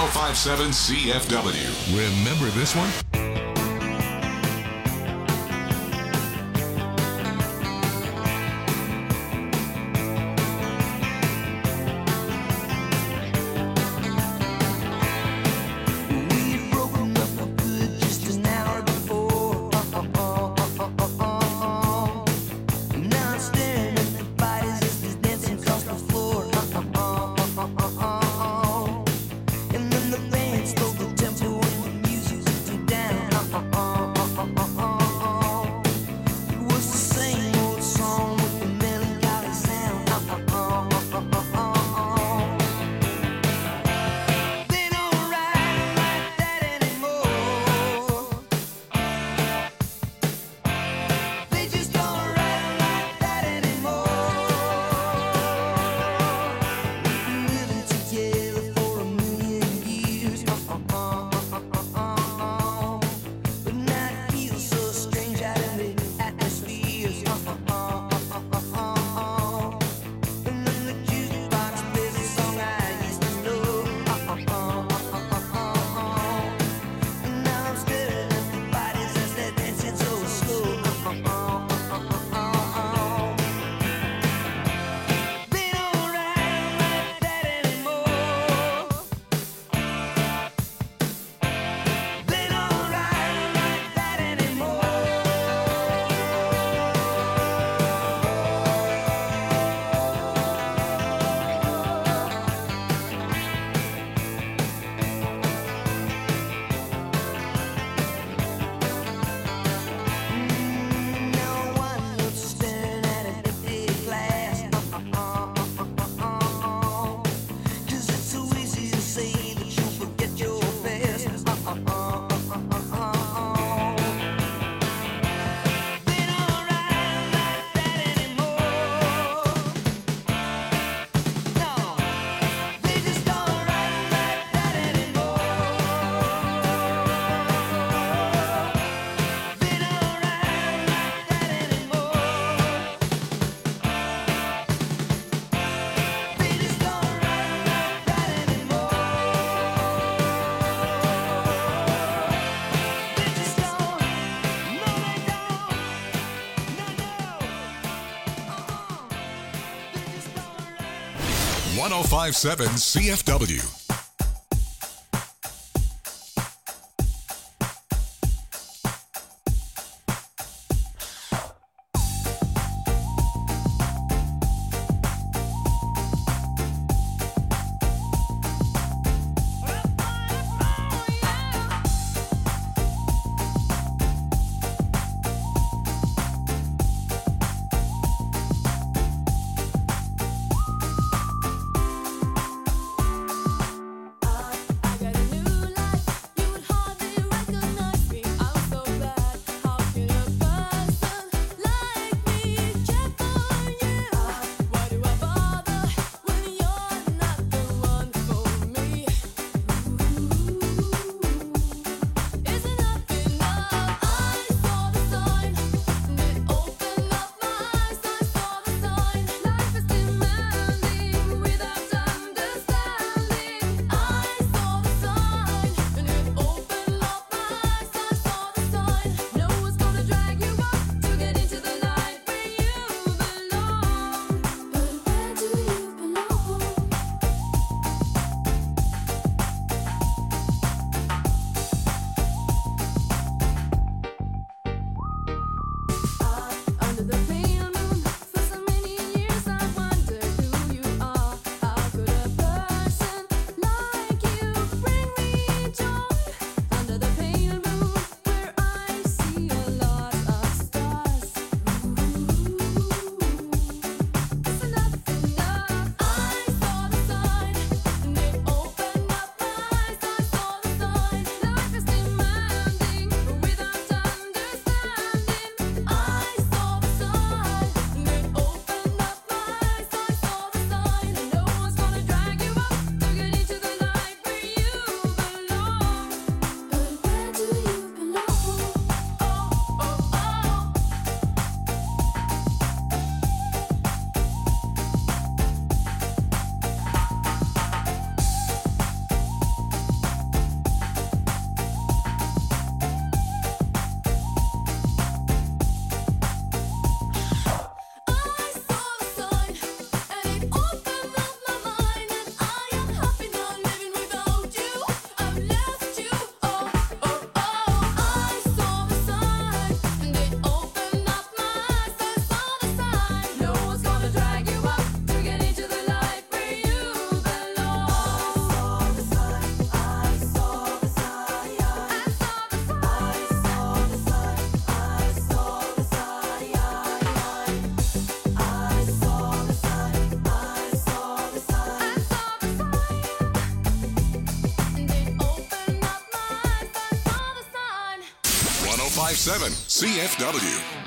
1057 CFW. Remember this one? #1057 CFW. 1057 CFW.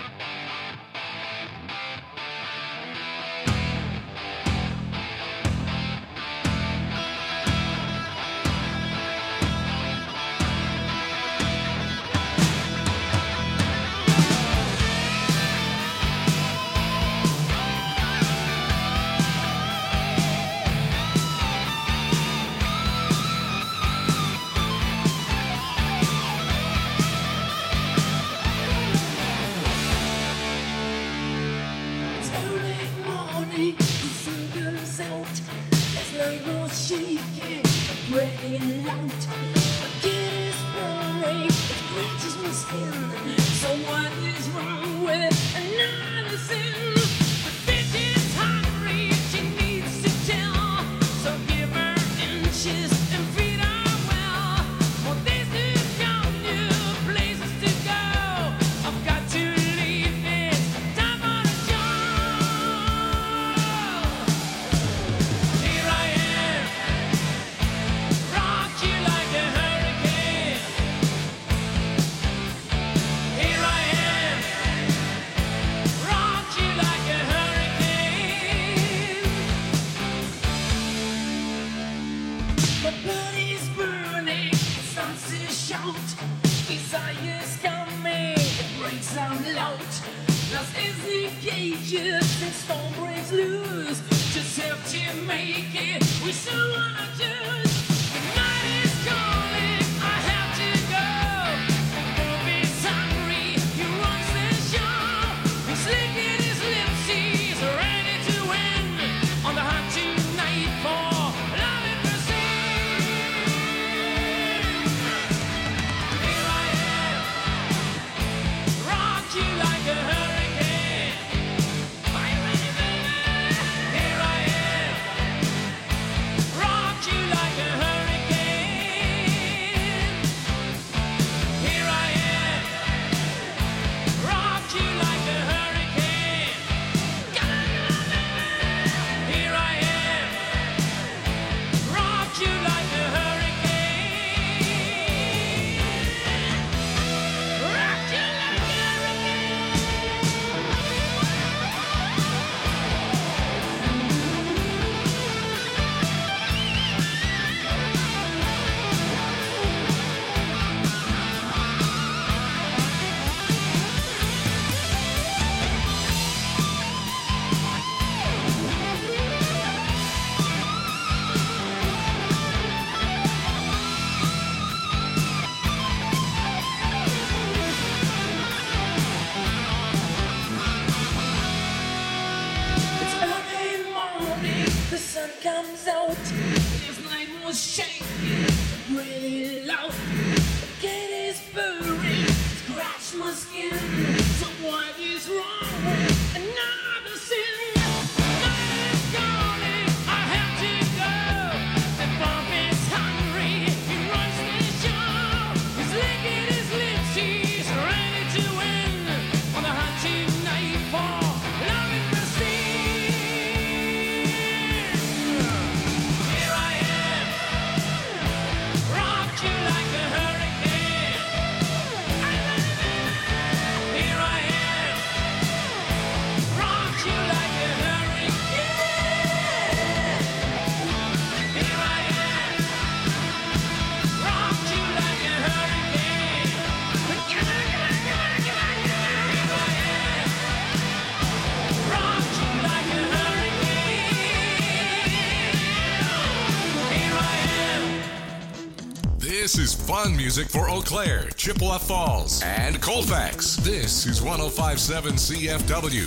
This is fun music for Eau Claire, Chippewa Falls, and Colfax. This is 1057 CFW.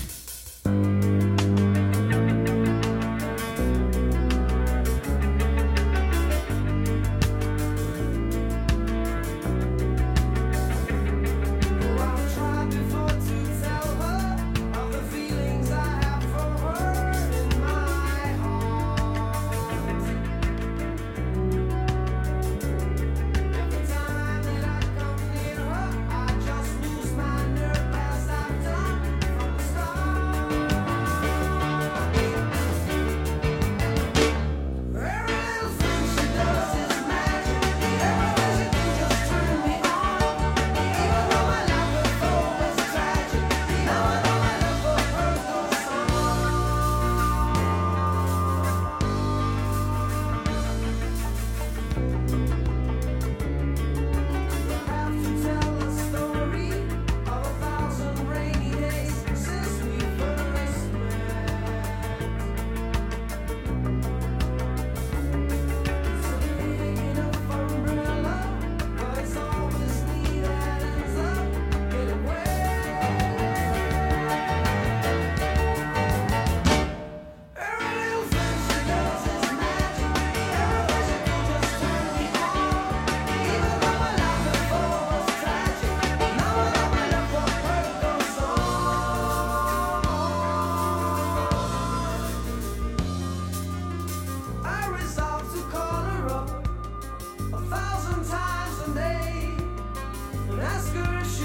I just lose my nerve as I've done from the start.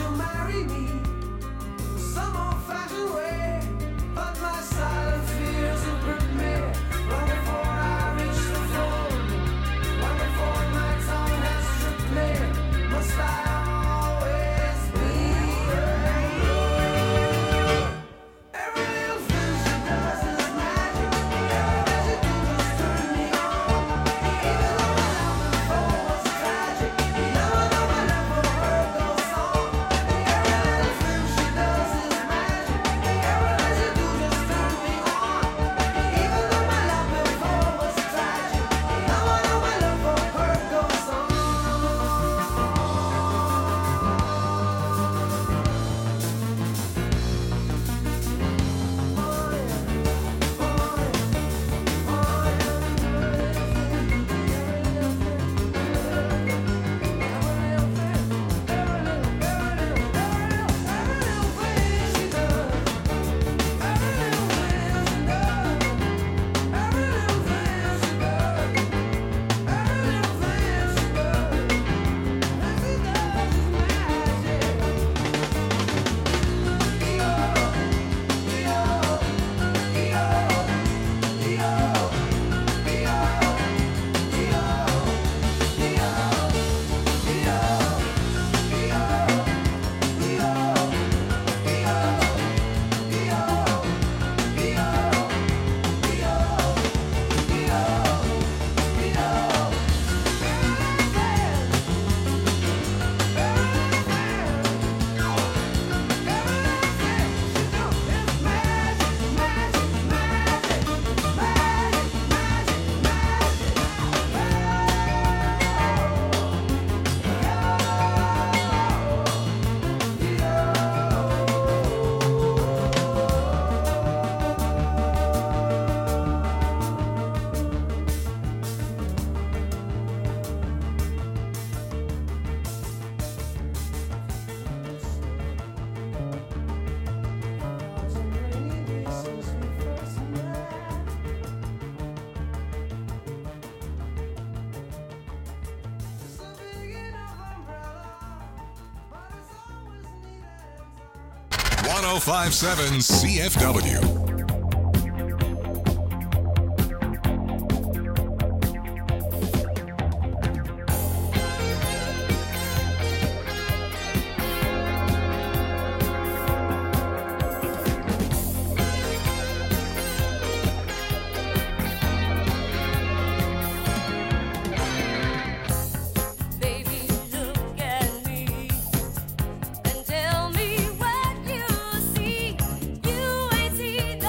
1057 CFW. Tell me what you see. You ain't see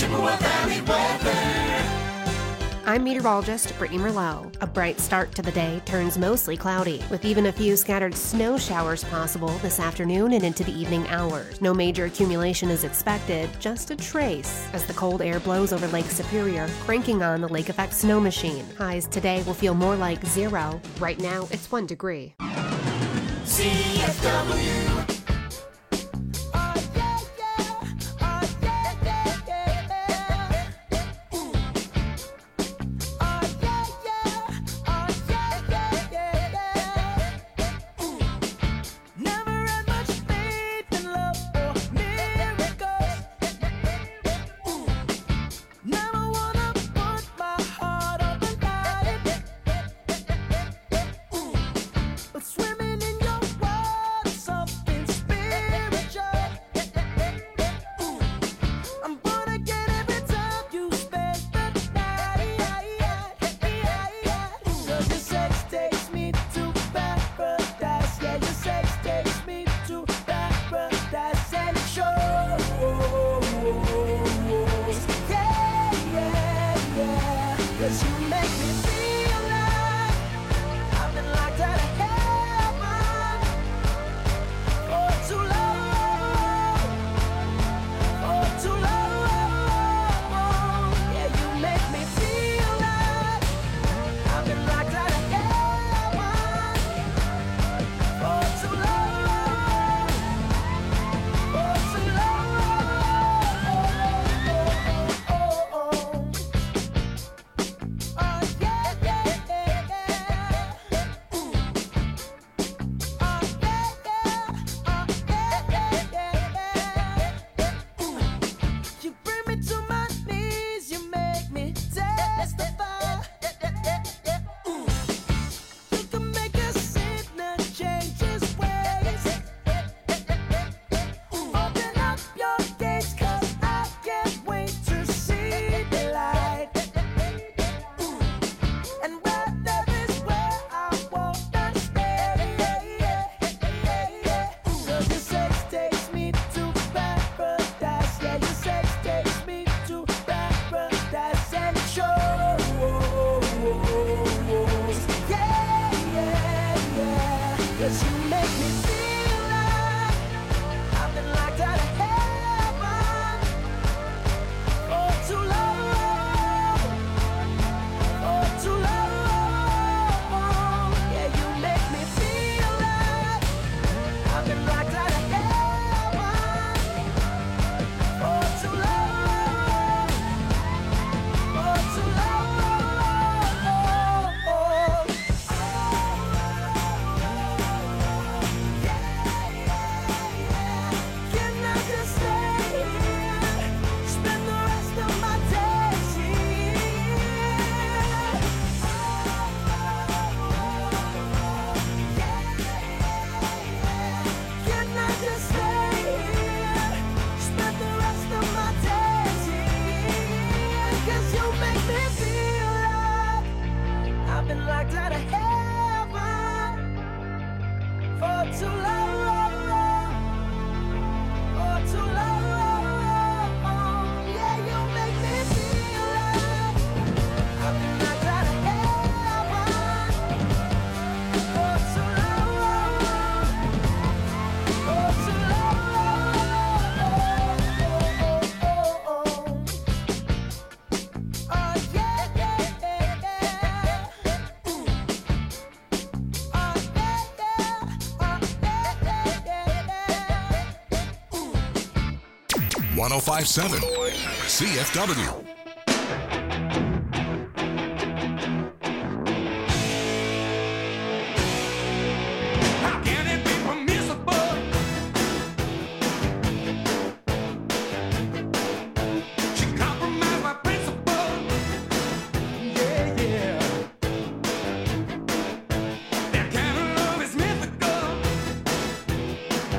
Chippewa Valley weather. I'm meteorologist Brittany Merlot. A bright start to the day turns mostly cloudy, with even a few scattered snow showers possible this afternoon and into the evening hours. No major accumulation is expected, just a trace, as the cold air blows over Lake Superior, cranking on the lake effect snow machine. Highs today will feel more like 0. Right now, it's 1 degree. CFW. Swimming in your water, something spiritual. .1057 CFW.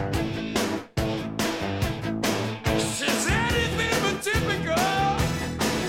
She said it's been typical.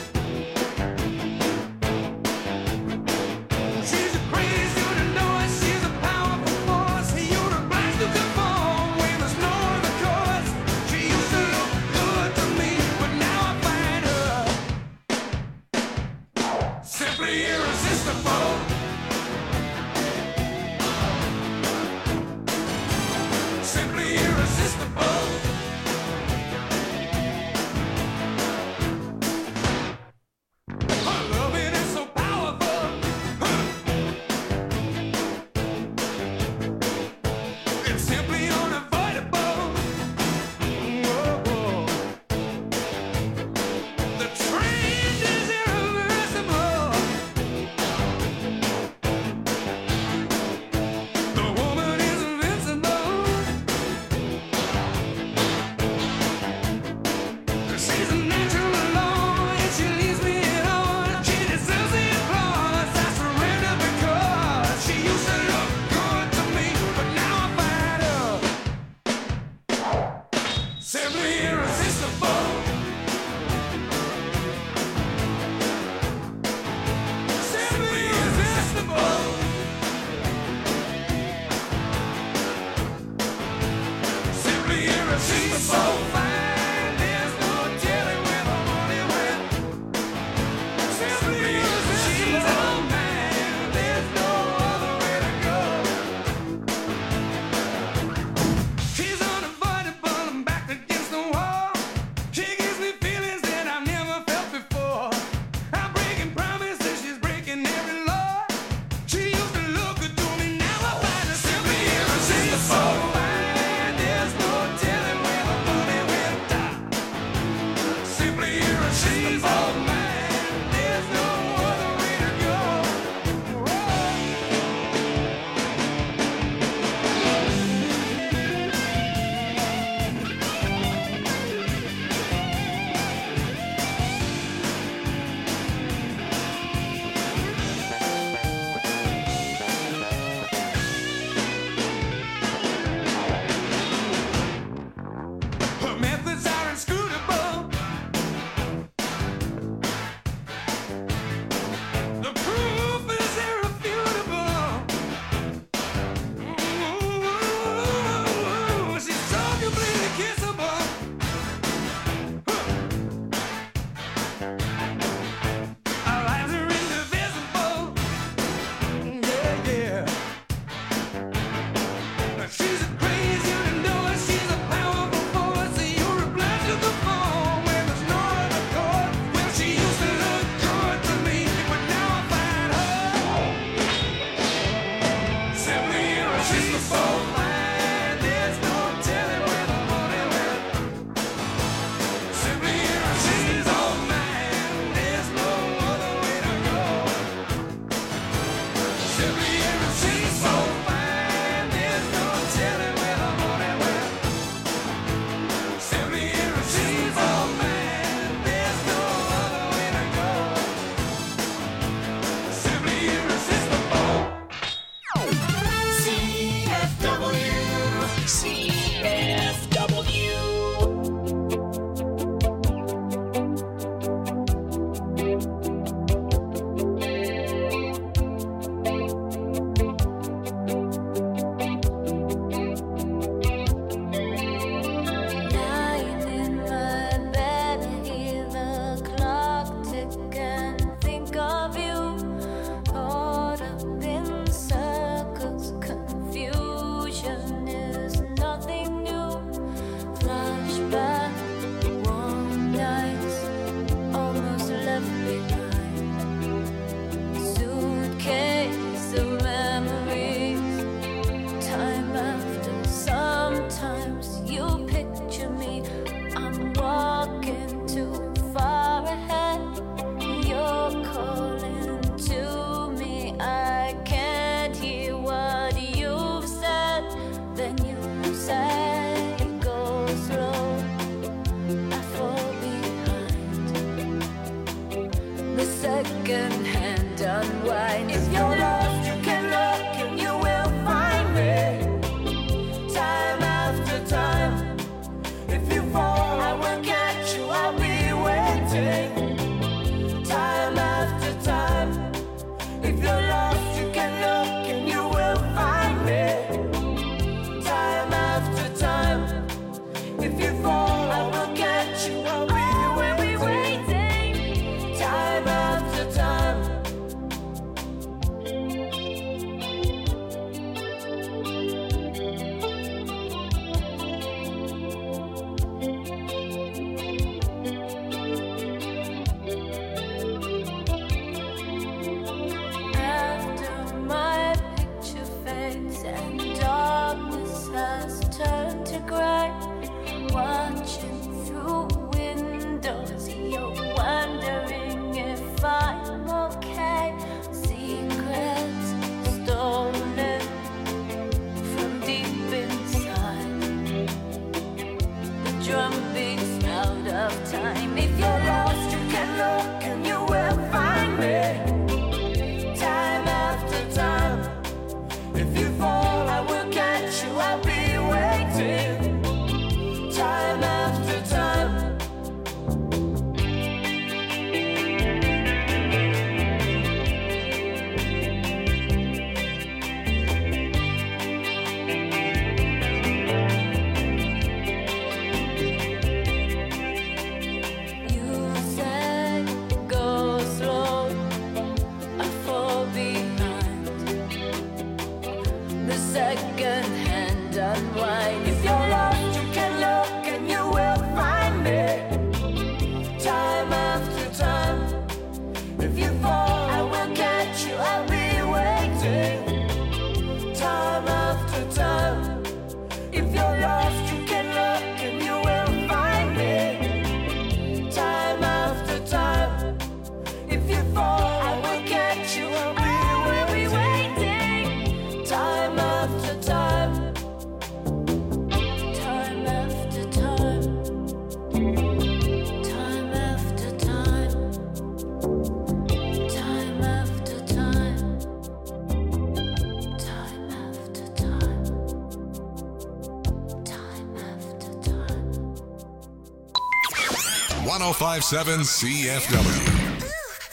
1057 CFW.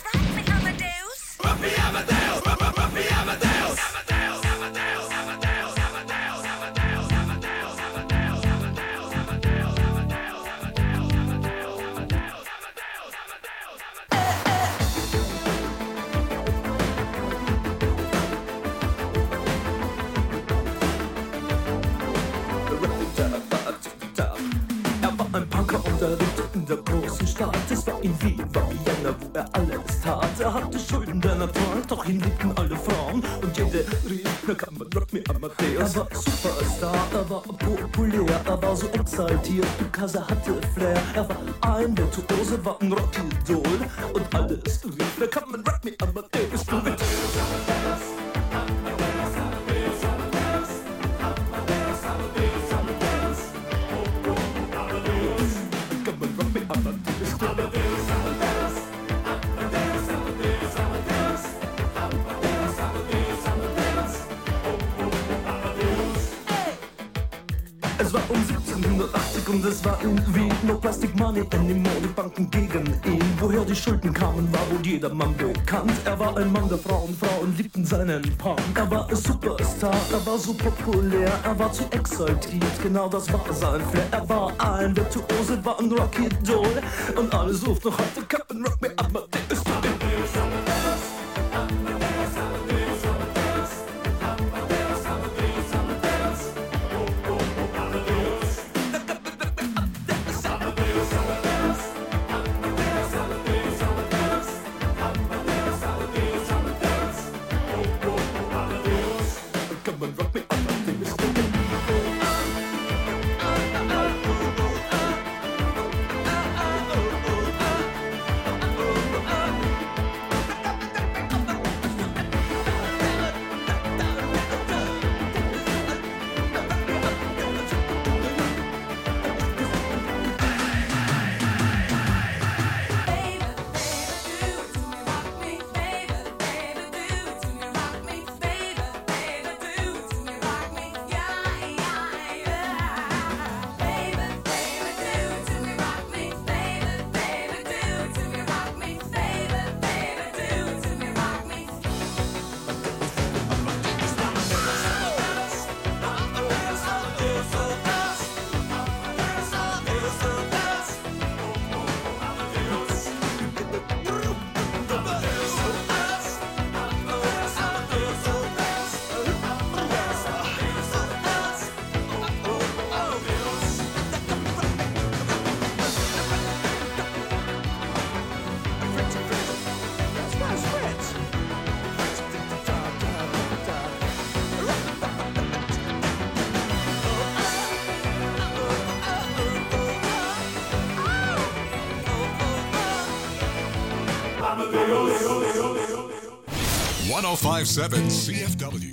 Ruffy Amadeus. Ruffy Amadeus. Ein Punker und er lebte in der großen Stadt. Es war in Wien, war Vienna, wo er alles tat. Er hatte Schulden, denn er trank, doch ihn liebten alle Frauen. Und jede rief, na kann man Rock me Amadeus. Er war Superstar, er war populär, er war so exaltiert, because er hatte Flair. Er war ein Virtuose, war ein Rockidol. Und alles rief, na kann man Rock me Amadeus. Du willst Es war um 1780 und es war in Wien. No Plastic Money anymore, die Banken gegen ihn. Woher die Schulden kamen, war wohl jedermann bekannt. Er war ein Mann der Frauen, Frauen liebten seinen Punk. Er war ein Superstar, er war so populär, er war zu exaltiert, genau das war sein Flair. Er war ein Virtuose, war ein Rockidol. Und alle suchten noch heute Captain Rock me Amadeus. Amadeus. 1057 CFW.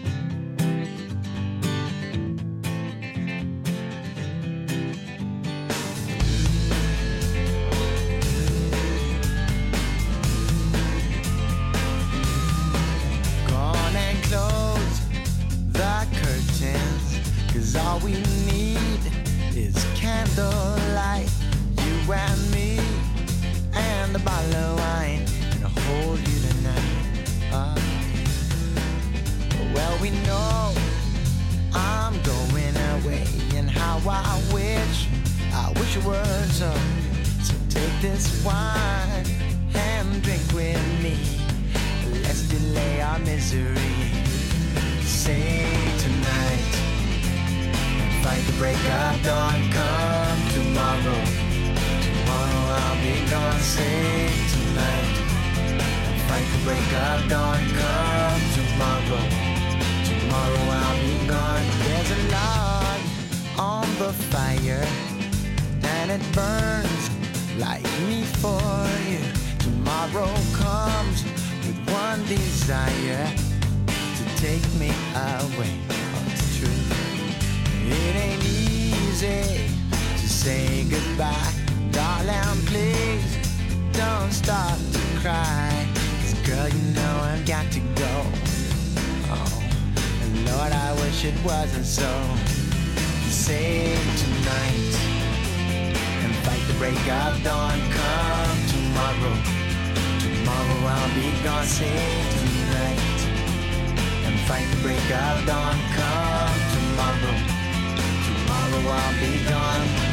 All we need is candlelight, you and me, and a bottle of wine, and I'll hold you tonight. Well, we know I'm going away, and how I wish it was so. So take this wine and drink with me. Let's delay our misery. Say tonight. Fight the break of dawn, come tomorrow. Tomorrow I'll be gone, say tonight. Fight the break of dawn, come tomorrow. Tomorrow I'll be gone. There's a log on the fire, and it burns like me for you. Tomorrow comes with one desire, to take me away. Oh, it's true. It ain't easy to say goodbye. Darling, please don't start to cry. 'Cause girl, you know I've got to go. Oh, and Lord, I wish it wasn't so. Save tonight and fight fight the break of dawn. Come tomorrow, tomorrow I'll be gone. Save tonight and fight the break of dawn. Come tomorrow, tomorrow I'll be gone.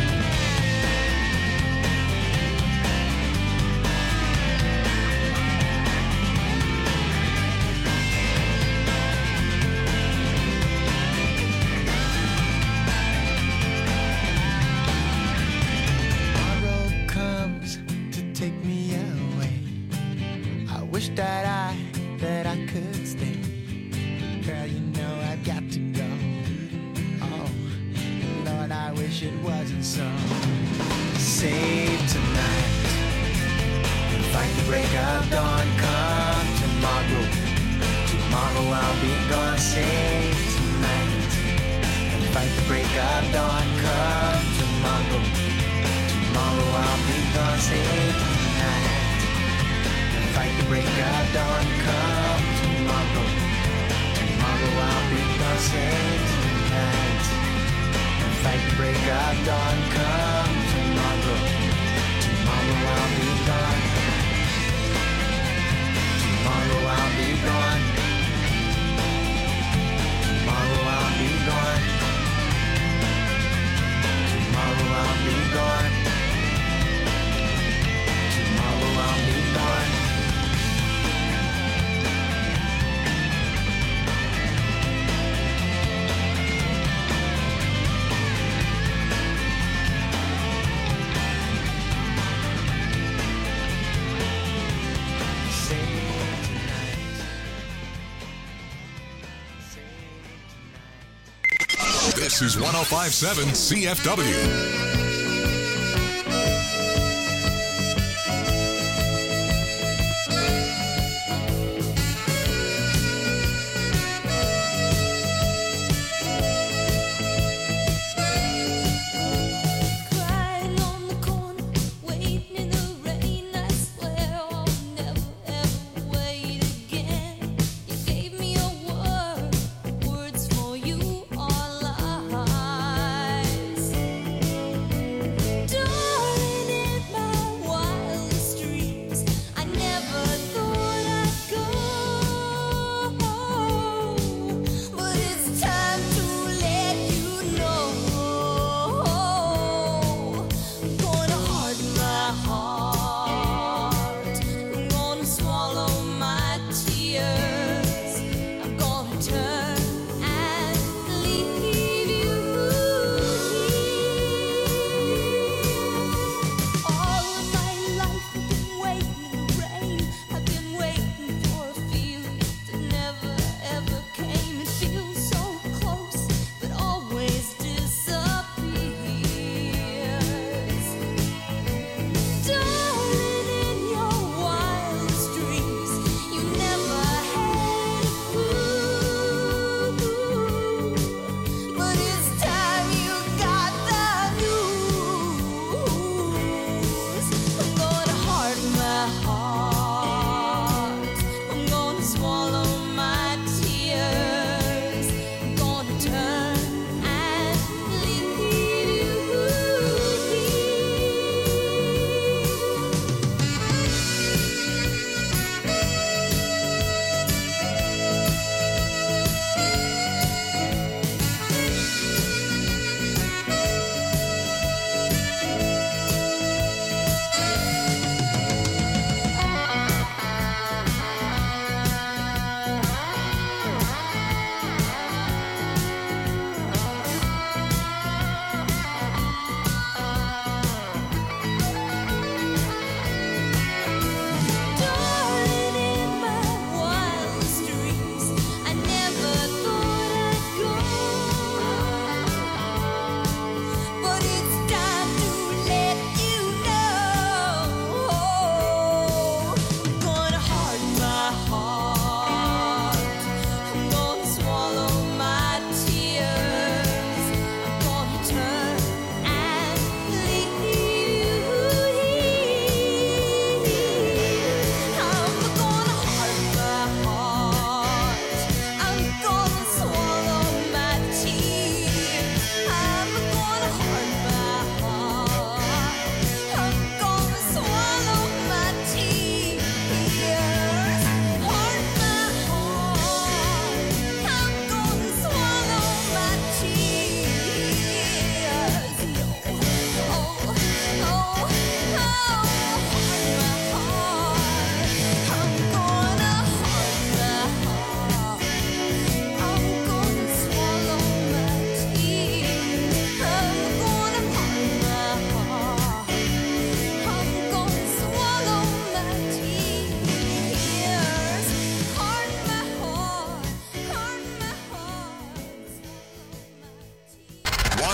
That I could stay. Girl, you know I've got to go. Oh, Lord, I wish it wasn't so. Save tonight and fight the break of dawn. Come tomorrow, tomorrow I'll be gone. Save tonight and fight the break of dawn. Come tomorrow, tomorrow I'll be gone. Save tonight. Fight the break of dawn, come tomorrow. Tomorrow I'll be gone, save tonight. And fight the break of dawn, come tomorrow. Tomorrow I'll be gone. Tomorrow I'll be gone. Tomorrow I'll be gone. Tomorrow I'll be gone. Tomorrow I'll be gone. This is 105.7 CFW.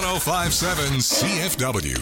1057 CFW.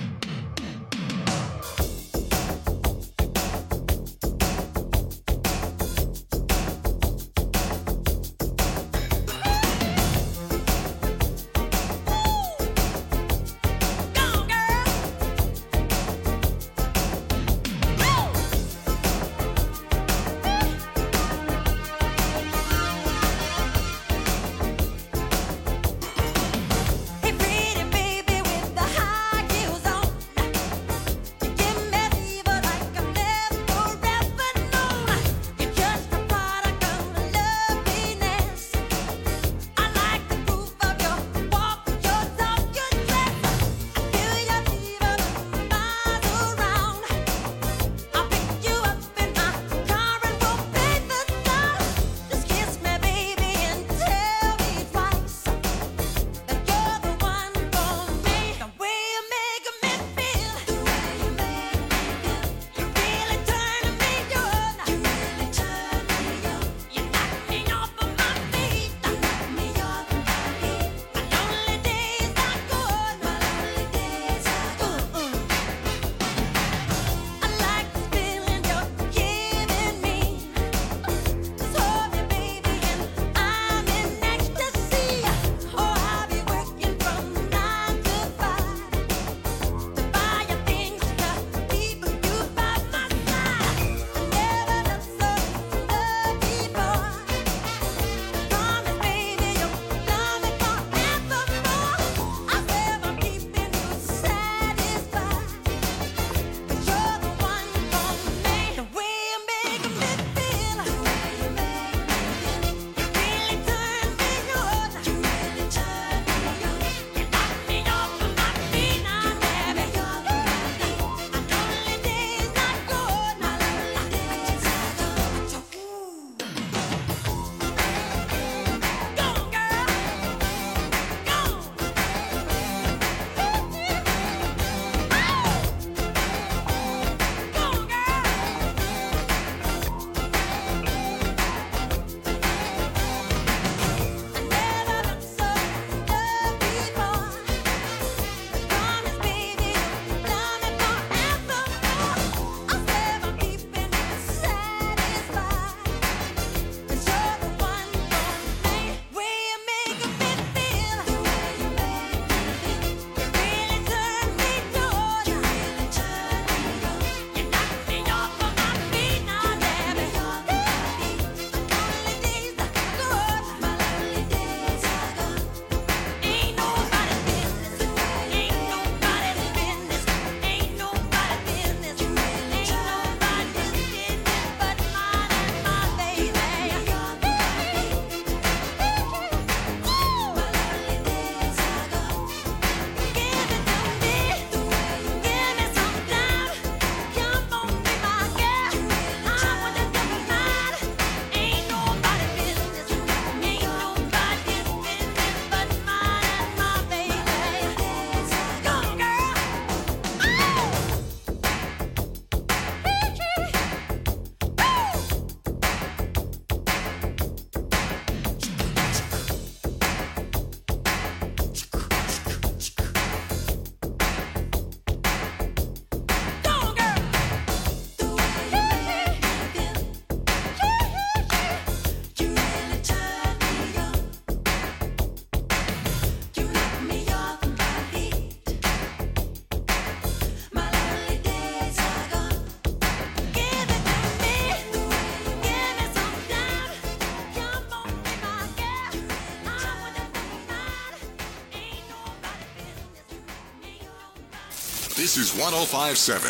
This is 1057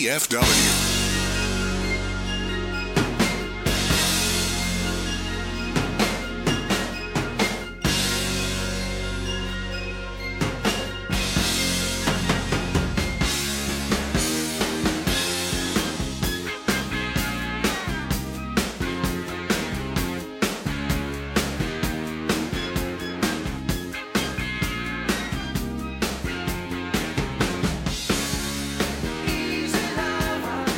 CFW. Easy lover.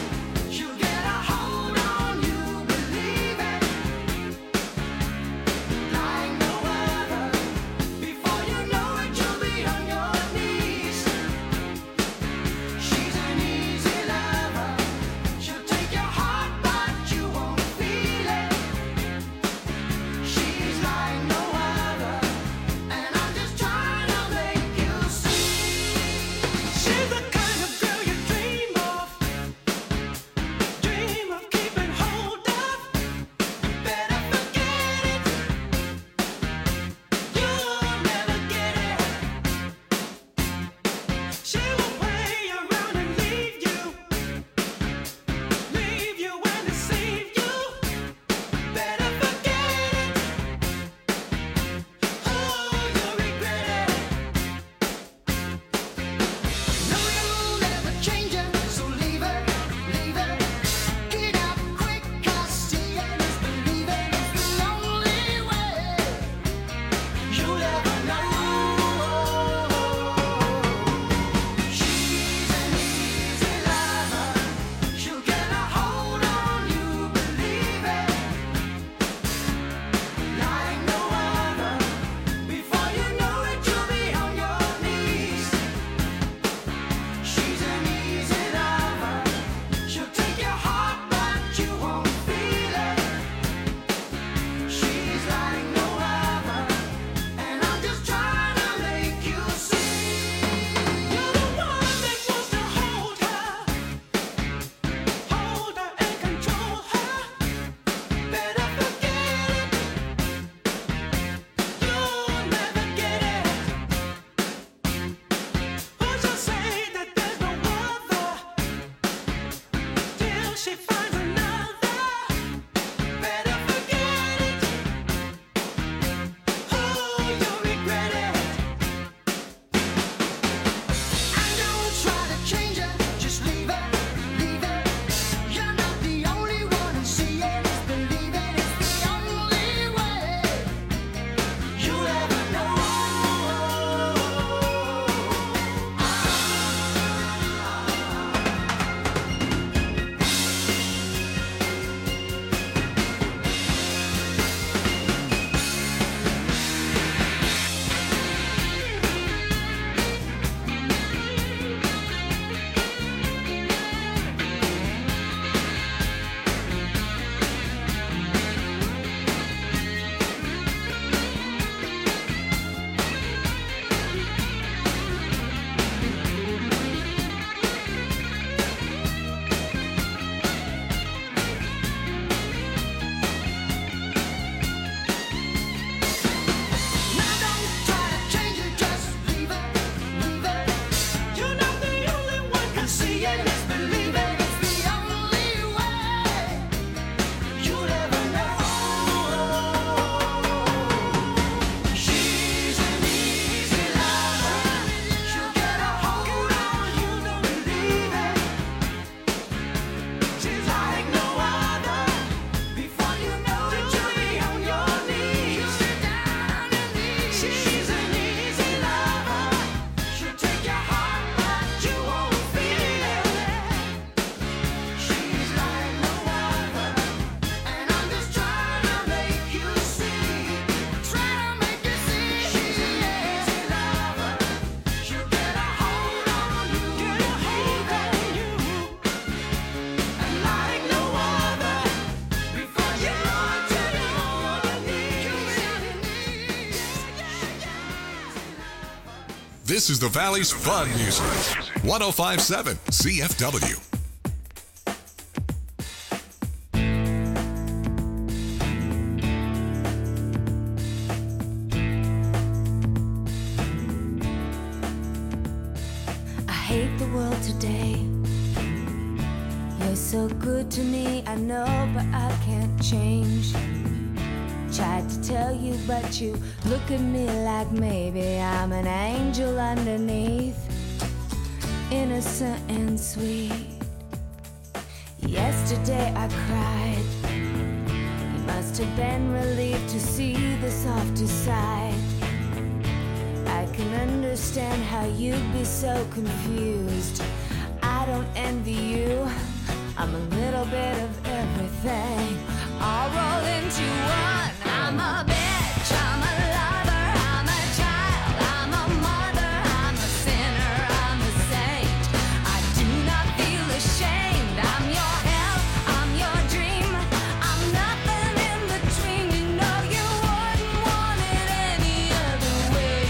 This is the Valley's fun music. 105.7 CFW. I hate the world today. You're so good to me, I know, but I can't change. Tried to tell you, but you look at me like maybe I'm an angel underneath, innocent and sweet. Yesterday I cried. You must have been relieved to see the softer side. I can understand how you'd be so confused. I don't envy you. I'm a little bit of everything, all rolled into one. I'm a bitch, I'm a lover, I'm a child, I'm a mother, I'm a sinner, I'm a saint. I do not feel ashamed. I'm your hell, I'm your dream, I'm nothing in between. You know you wouldn't want it any other way.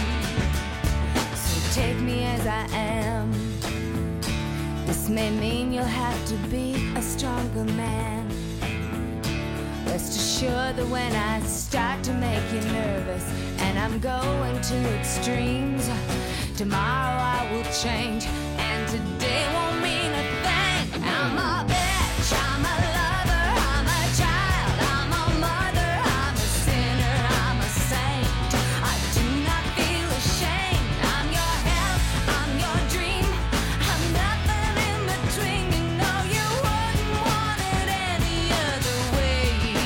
So take me as I am. This may mean you'll have to be a stronger man. Rest assured that when I start to make you nervous and I'm going to extremes, tomorrow I will change and today won't mean a thing. I'm a bitch, I'm a lover, I'm a child, I'm a mother, I'm a sinner, I'm a saint. I do not feel ashamed. I'm your hell, I'm your dream, I'm nothing in between. You know you wouldn't want it any other way.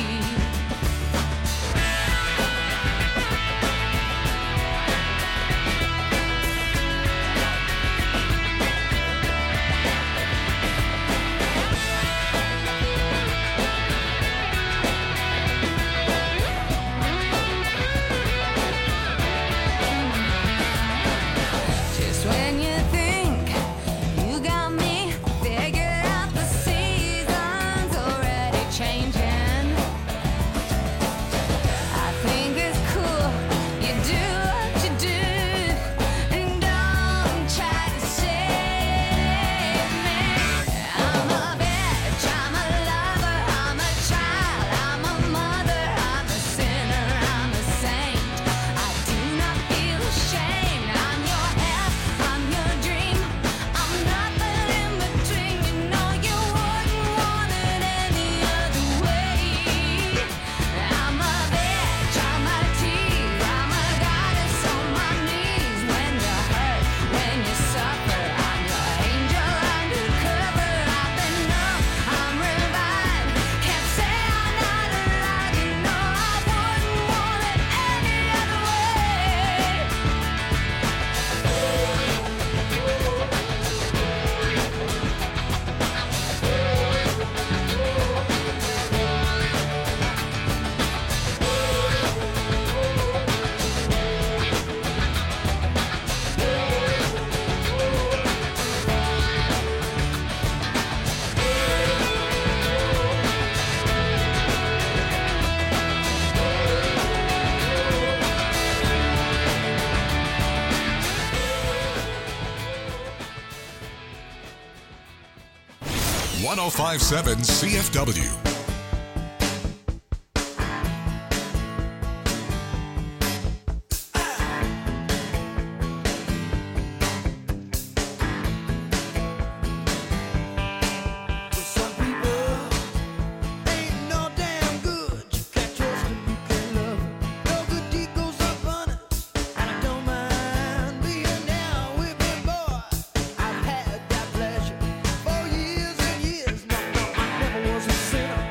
Just when you think you got me figured out, the season's already changing. I think it's cool you do what you do, and don't try to save me. I'm a bitch, I'm a lover, I'm a child, I'm a mother, I'm a sinner, I'm a saint. I do not feel ashamed. I'm your hell, I'm your dream, I'm nothing in between. You know you wouldn't want it any other way. I'm a bitch, I'm a tease, I'm a goddess on my knees. When you hurt, when you suffer, I'm your angel undercover. I've been numb, I'm revived, can't say I'm not alive. You know I wouldn't want it any other way. 105.7 CFW. Some people ain't no damn good. You can't trust them, you can't love them. No good deed goes unpunished, and I don't mind being down with me, boy. I've had that pleasure for years and years. No, I never was a sinner.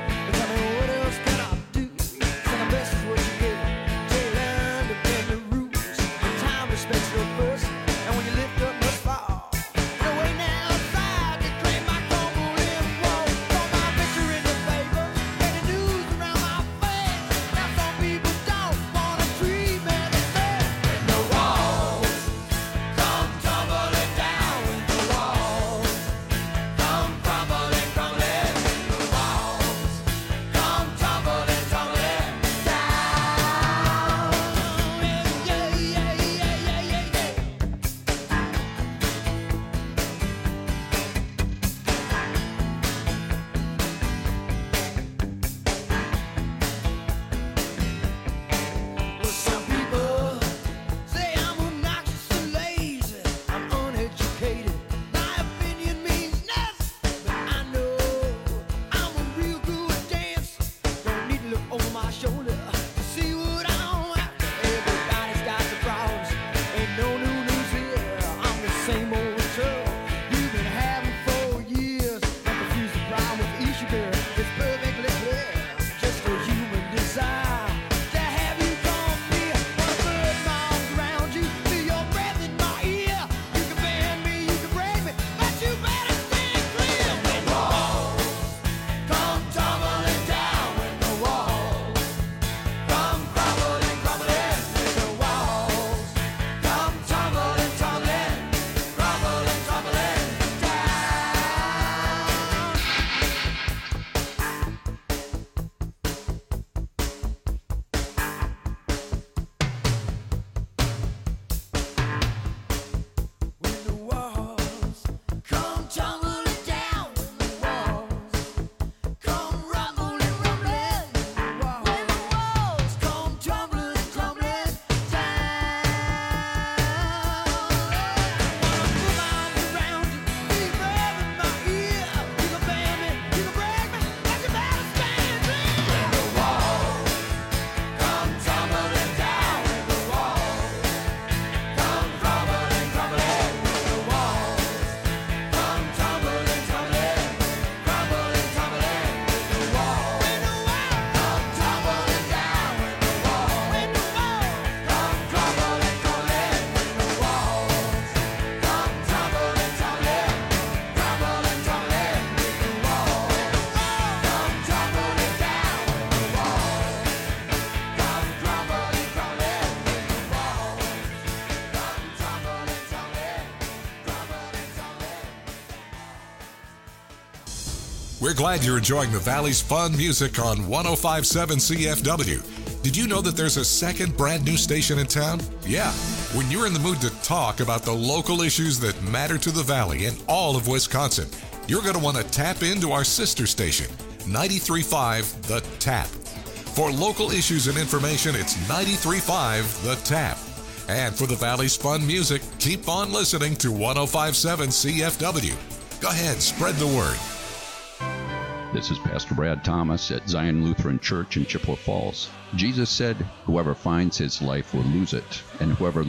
We're glad you're enjoying the Valley's fun music on 105.7 CFW. Did you know that there's a second brand new station in town? Yeah. When you're in the mood to talk about the local issues that matter to the Valley and all of Wisconsin, you're going to want to tap into our sister station, 93.5 The Tap. For local issues and information, it's 93.5 The Tap. And for the Valley's fun music, keep on listening to 105.7 CFW. Go ahead, spread the word. This is Pastor Brad Thomas at Zion Lutheran Church in Chippewa Falls. Jesus said, "Whoever finds his life will lose it, and whoever